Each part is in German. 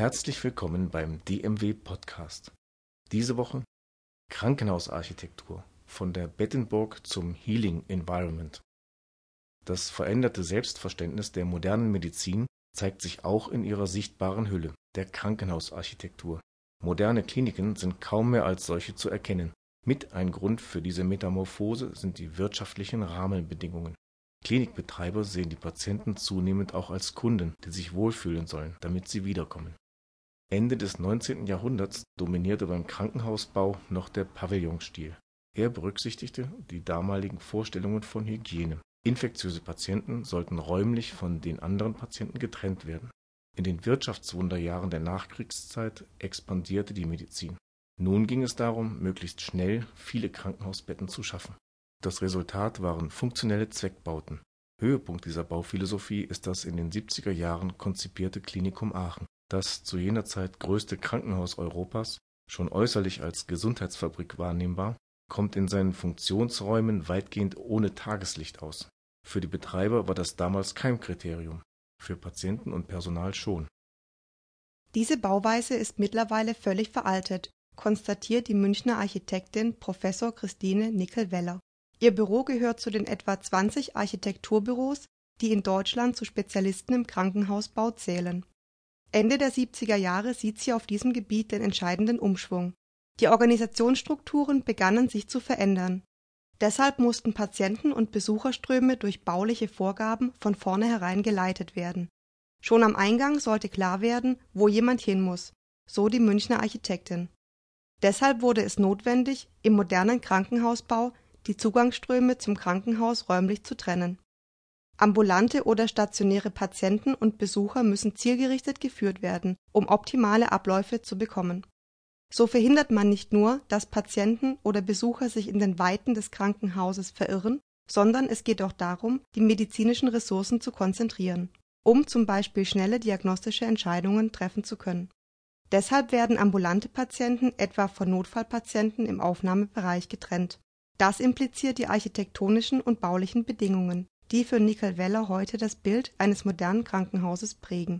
Herzlich willkommen beim DMW Podcast. Diese Woche Krankenhausarchitektur von der Bettenburg zum Healing Environment. Das veränderte Selbstverständnis der modernen Medizin zeigt sich auch in ihrer sichtbaren Hülle, der Krankenhausarchitektur. Moderne Kliniken sind kaum mehr als solche zu erkennen. Mit ein Grund für diese Metamorphose sind die wirtschaftlichen Rahmenbedingungen. Klinikbetreiber sehen die Patienten zunehmend auch als Kunden, die sich wohlfühlen sollen, damit sie wiederkommen. Ende des 19. Jahrhunderts dominierte beim Krankenhausbau noch der Pavillonstil. Er berücksichtigte die damaligen Vorstellungen von Hygiene. Infektiöse Patienten sollten räumlich von den anderen Patienten getrennt werden. In den Wirtschaftswunderjahren der Nachkriegszeit expandierte die Medizin. Nun ging es darum, möglichst schnell viele Krankenhausbetten zu schaffen. Das Resultat waren funktionelle Zweckbauten. Höhepunkt dieser Bauphilosophie ist das in den 70er Jahren konzipierte Klinikum Aachen. Das zu jener Zeit größte Krankenhaus Europas, schon äußerlich als Gesundheitsfabrik wahrnehmbar, kommt in seinen Funktionsräumen weitgehend ohne Tageslicht aus. Für die Betreiber war das damals kein Kriterium, für Patienten und Personal schon. Diese Bauweise ist mittlerweile völlig veraltet, konstatiert die Münchner Architektin Prof. Christine Nickel-Weller. Ihr Büro gehört zu den etwa 20 Architekturbüros, die in Deutschland zu Spezialisten im Krankenhausbau zählen. Ende der 70er Jahre sieht sie auf diesem Gebiet den entscheidenden Umschwung. Die Organisationsstrukturen begannen sich zu verändern. Deshalb mussten Patienten- und Besucherströme durch bauliche Vorgaben von vornherein geleitet werden. Schon am Eingang sollte klar werden, wo jemand hin muss, so die Münchner Architektin. Deshalb wurde es notwendig, im modernen Krankenhausbau die Zugangsströme zum Krankenhaus räumlich zu trennen. Ambulante oder stationäre Patienten und Besucher müssen zielgerichtet geführt werden, um optimale Abläufe zu bekommen. So verhindert man nicht nur, dass Patienten oder Besucher sich in den Weiten des Krankenhauses verirren, sondern es geht auch darum, die medizinischen Ressourcen zu konzentrieren, um zum Beispiel schnelle diagnostische Entscheidungen treffen zu können. Deshalb werden ambulante Patienten etwa von Notfallpatienten im Aufnahmebereich getrennt. Das impliziert die architektonischen und baulichen Bedingungen, die für Nickel-Weller heute das Bild eines modernen Krankenhauses prägen.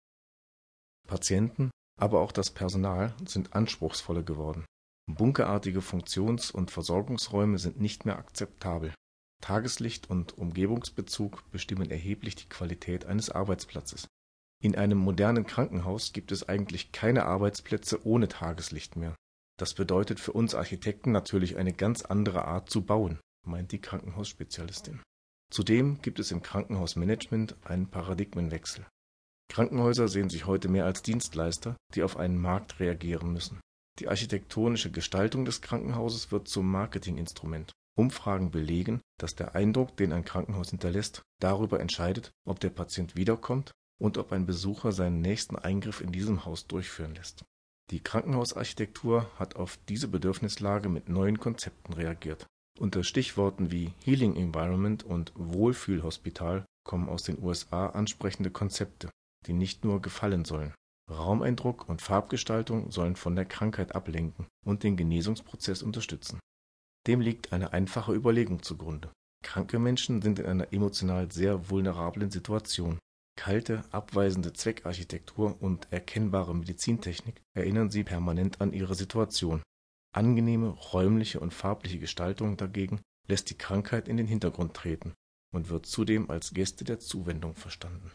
Patienten, aber auch das Personal sind anspruchsvoller geworden. Bunkerartige Funktions- und Versorgungsräume sind nicht mehr akzeptabel. Tageslicht und Umgebungsbezug bestimmen erheblich die Qualität eines Arbeitsplatzes. In einem modernen Krankenhaus gibt es eigentlich keine Arbeitsplätze ohne Tageslicht mehr. Das bedeutet für uns Architekten natürlich eine ganz andere Art zu bauen, meint die Krankenhausspezialistin. Zudem gibt es im Krankenhausmanagement einen Paradigmenwechsel. Krankenhäuser sehen sich heute mehr als Dienstleister, die auf einen Markt reagieren müssen. Die architektonische Gestaltung des Krankenhauses wird zum Marketinginstrument. Umfragen belegen, dass der Eindruck, den ein Krankenhaus hinterlässt, darüber entscheidet, ob der Patient wiederkommt und ob ein Besucher seinen nächsten Eingriff in diesem Haus durchführen lässt. Die Krankenhausarchitektur hat auf diese Bedürfnislage mit neuen Konzepten reagiert. Unter Stichworten wie Healing Environment und Wohlfühlhospital kommen aus den USA ansprechende Konzepte, die nicht nur gefallen sollen. Raumeindruck und Farbgestaltung sollen von der Krankheit ablenken und den Genesungsprozess unterstützen. Dem liegt eine einfache Überlegung zugrunde. Kranke Menschen sind in einer emotional sehr vulnerablen Situation. Kalte, abweisende Zweckarchitektur und erkennbare Medizintechnik erinnern sie permanent an ihre Situation. Angenehme räumliche und farbliche Gestaltung dagegen lässt die Krankheit in den Hintergrund treten und wird zudem als Geste der Zuwendung verstanden.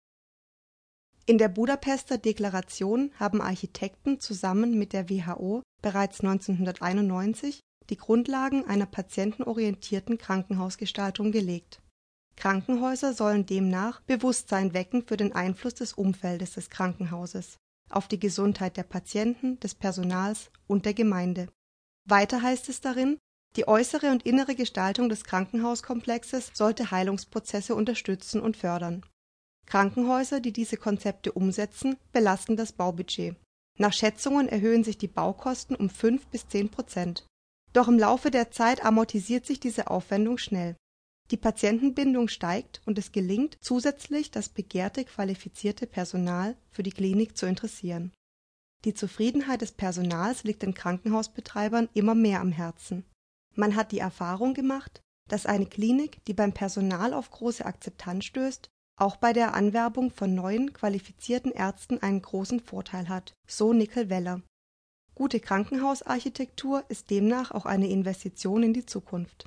In der Budapester Deklaration haben Architekten zusammen mit der WHO bereits 1991 die Grundlagen einer patientenorientierten Krankenhausgestaltung gelegt. Krankenhäuser sollen demnach Bewusstsein wecken für den Einfluss des Umfeldes des Krankenhauses auf die Gesundheit der Patienten, des Personals und der Gemeinde. Weiter heißt es darin, die äußere und innere Gestaltung des Krankenhauskomplexes sollte Heilungsprozesse unterstützen und fördern. Krankenhäuser, die diese Konzepte umsetzen, belasten das Baubudget. Nach Schätzungen erhöhen sich die Baukosten um 5 bis 10%. Doch im Laufe der Zeit amortisiert sich diese Aufwendung schnell. Die Patientenbindung steigt und es gelingt, zusätzlich das begehrte qualifizierte Personal für die Klinik zu interessieren. Die Zufriedenheit des Personals liegt den Krankenhausbetreibern immer mehr am Herzen. Man hat die Erfahrung gemacht, dass eine Klinik, die beim Personal auf große Akzeptanz stößt, auch bei der Anwerbung von neuen, qualifizierten Ärzten einen großen Vorteil hat, so Nickel Weller. Gute Krankenhausarchitektur ist demnach auch eine Investition in die Zukunft.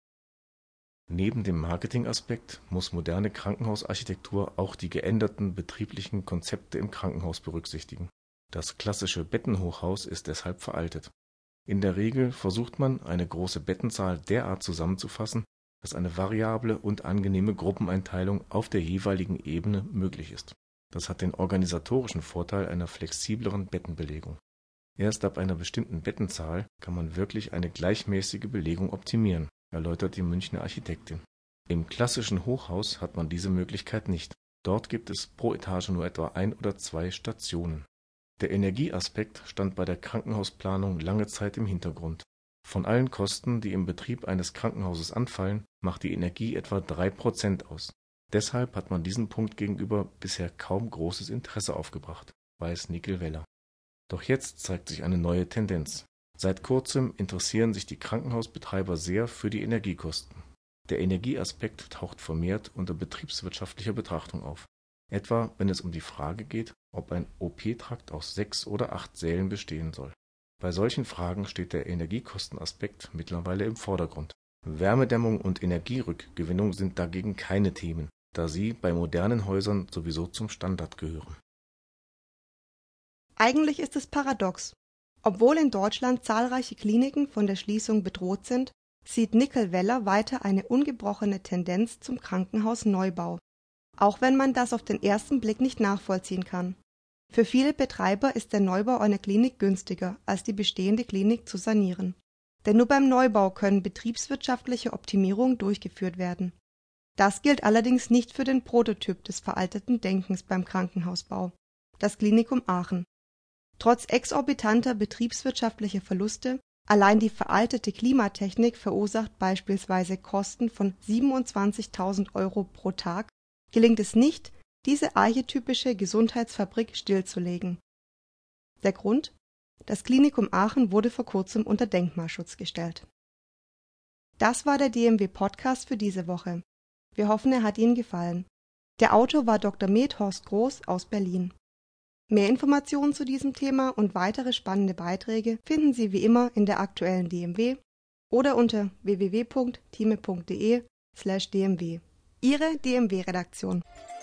Neben dem Marketingaspekt muss moderne Krankenhausarchitektur auch die geänderten betrieblichen Konzepte im Krankenhaus berücksichtigen. Das klassische Bettenhochhaus ist deshalb veraltet. In der Regel versucht man, eine große Bettenzahl derart zusammenzufassen, dass eine variable und angenehme Gruppeneinteilung auf der jeweiligen Ebene möglich ist. Das hat den organisatorischen Vorteil einer flexibleren Bettenbelegung. Erst ab einer bestimmten Bettenzahl kann man wirklich eine gleichmäßige Belegung optimieren, erläutert die Münchner Architektin. Im klassischen Hochhaus hat man diese Möglichkeit nicht. Dort gibt es pro Etage nur etwa 1 oder 2 Stationen. Der Energieaspekt stand bei der Krankenhausplanung lange Zeit im Hintergrund. Von allen Kosten, die im Betrieb eines Krankenhauses anfallen, macht die Energie etwa 3% aus. Deshalb hat man diesem Punkt gegenüber bisher kaum großes Interesse aufgebracht, weiß Nickel Weller. Doch jetzt zeigt sich eine neue Tendenz. Seit kurzem interessieren sich die Krankenhausbetreiber sehr für die Energiekosten. Der Energieaspekt taucht vermehrt unter betriebswirtschaftlicher Betrachtung auf. Etwa wenn es um die Frage geht, ob ein OP-Trakt aus 6 oder 8 Sälen bestehen soll. Bei solchen Fragen steht der Energiekostenaspekt mittlerweile im Vordergrund. Wärmedämmung und Energierückgewinnung sind dagegen keine Themen, da sie bei modernen Häusern sowieso zum Standard gehören. Eigentlich ist es paradox. Obwohl in Deutschland zahlreiche Kliniken von der Schließung bedroht sind, sieht Nickel Weller weiter eine ungebrochene Tendenz zum Krankenhausneubau, auch wenn man das auf den ersten Blick nicht nachvollziehen kann. Für viele Betreiber ist der Neubau einer Klinik günstiger, als die bestehende Klinik zu sanieren. Denn nur beim Neubau können betriebswirtschaftliche Optimierungen durchgeführt werden. Das gilt allerdings nicht für den Prototyp des veralteten Denkens beim Krankenhausbau, das Klinikum Aachen. Trotz exorbitanter betriebswirtschaftlicher Verluste, allein die veraltete Klimatechnik verursacht beispielsweise Kosten von 27.000 € pro Tag, gelingt es nicht, diese archetypische Gesundheitsfabrik stillzulegen. Der Grund? Das Klinikum Aachen wurde vor kurzem unter Denkmalschutz gestellt. Das war der DMW-Podcast für diese Woche. Wir hoffen, er hat Ihnen gefallen. Der Autor war Dr. Med Horst Groß aus Berlin. Mehr Informationen zu diesem Thema und weitere spannende Beiträge finden Sie wie immer in der aktuellen DMW oder unter www.time.de/dmw. Ihre DMW-Redaktion.